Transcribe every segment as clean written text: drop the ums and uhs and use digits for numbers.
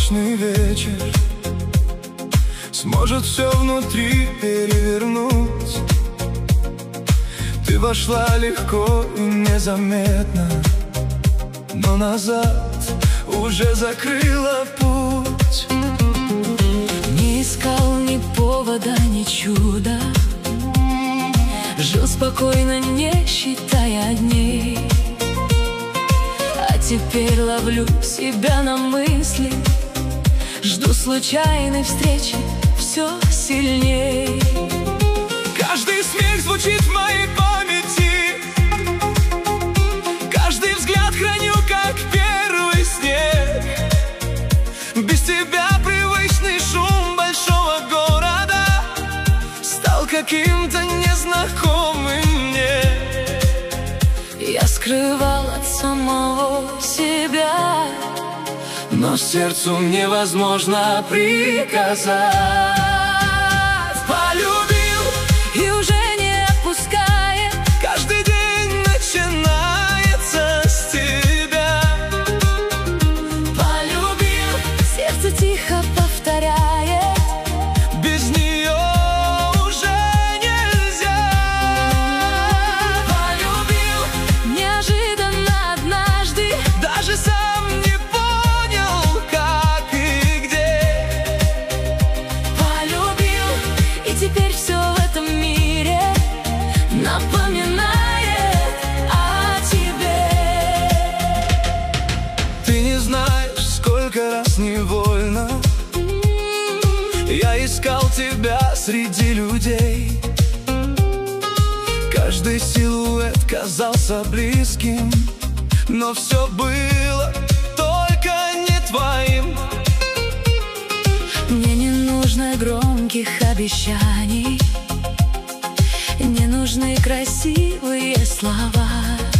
солнечный вечер сможет все внутри перевернуть. Ты вошла легко и незаметно, но назад уже закрыла путь. Не искал ни повода, ни чуда, жил спокойно, не считая дней. А теперь ловлю себя на мысли, жду случайной встречи все сильней. Каждый смех звучит в моей памяти, каждый взгляд храню, как первый снег. Без тебя привычный шум большого города стал каким-то незнакомым мне. Я скрывал от самого себя, но сердцу невозможно приказать. Полюбил и уже не отпускает. Каждый день начинается с тебя. Полюбил, сердце тихо повторяет: без нее уже нельзя. Полюбил неожиданно однажды, даже сам не понял, как и где. Полюбил, и теперь все в этом мире напоминает о тебе. Ты не знаешь, сколько раз невольно я искал тебя среди людей. Каждый силуэт казался близким, но все было только не твоим. Мне не нужно громких обещаний, не нужны красивые слова.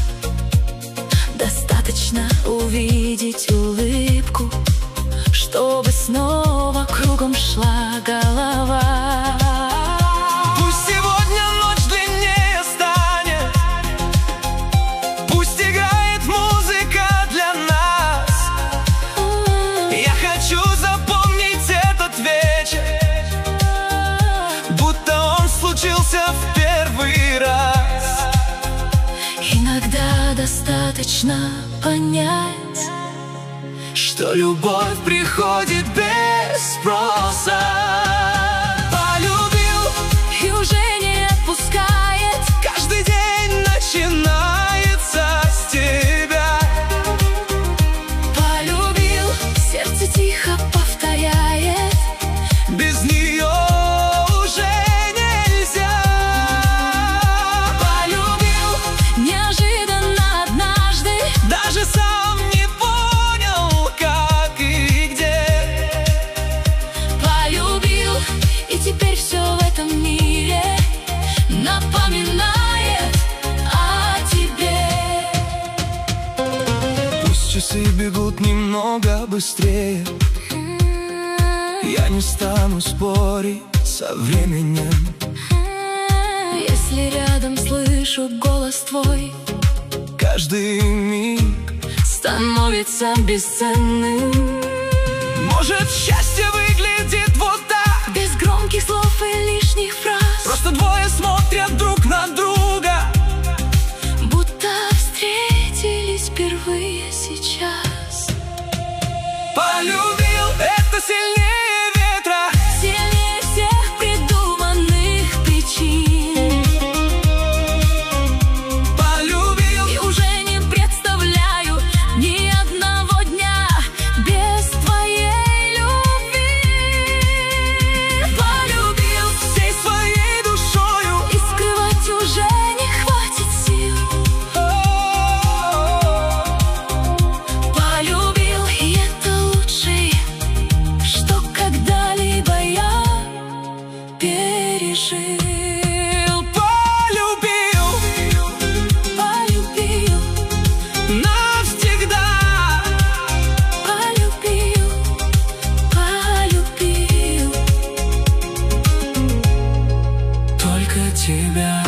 Достаточно увидеть улыбку, чтобы снова кругом шла голова. Пусть сегодня ночь длиннее станет, пусть играет музыка для нас. Я хочу запомнить этот вечер, будто он случился в первый раз. Иногда достаточно понять, что любовь приходит без спроса. Полюбил и уже не отпускает. каждый день начинается с тебя. Полюбил, сердце тихо повторяет: Без нее уже нельзя. полюбил неожиданно однажды, Даже сам не понял, как и где. полюбил, и теперь все в этом мире напоминает о тебе. Пусть часы бегут немного быстрее, я не стану спорить со временем. Если рядом слышу голос твой, Каждый миг становится бесценным. может, счастье выглядит вот так. Без громких слов и лишних фраз, Просто двое смотрят друг на друга. будто встретились впервые сейчас. Полюбил, это сильнее ветра, Сильнее всех придуманных причин. полюбил И уже не представляю ни одного дня без твоей любви. Полюбил, всей своей душою. и скрывать уже не хватит сил. Полюбил, и это лучшее, что когда-либо я пережил. Полюбил Полюбил, навсегда. полюбил, полюбил Только тебя.